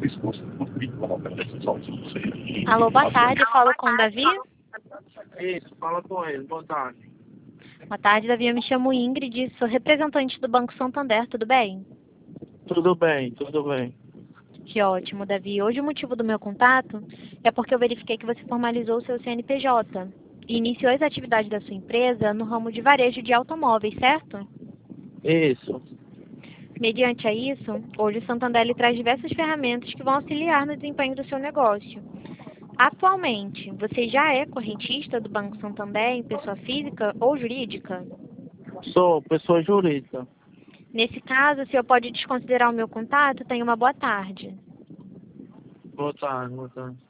Alô, boa tarde, falo com o Davi. Isso, fala com ele, boa tarde. Boa tarde, Davi, eu me chamo Ingrid, sou representante do Banco Santander, tudo bem? Tudo bem, tudo bem. Que ótimo, Davi. Hoje o motivo do meu contato é porque eu verifiquei que você formalizou o seu CNPJ e iniciou as atividades da sua empresa no ramo de varejo de automóveis, certo? Isso. Mediante a isso, hoje o Santander ele traz diversas ferramentas que vão auxiliar no desempenho do seu negócio. Atualmente, você já é correntista do Banco Santander em pessoa física ou jurídica? Sou pessoa jurídica. Nesse caso, o senhor pode desconsiderar o meu contato, tenha uma boa tarde. Boa tarde, boa tarde.